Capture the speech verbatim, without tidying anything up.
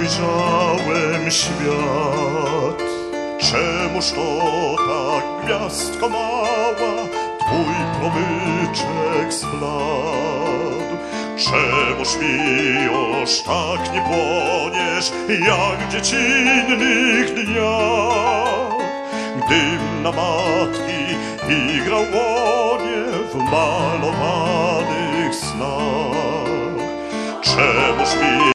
ujrzałem świat. Czemuż to tak, gwiazdko mała, twój promyczek zbladł? Czemuż mi już tak nie płoniesz, jak w dziecinnych dniach? Gdym na matki igrał łonie w malowanych snach. Czemuż mi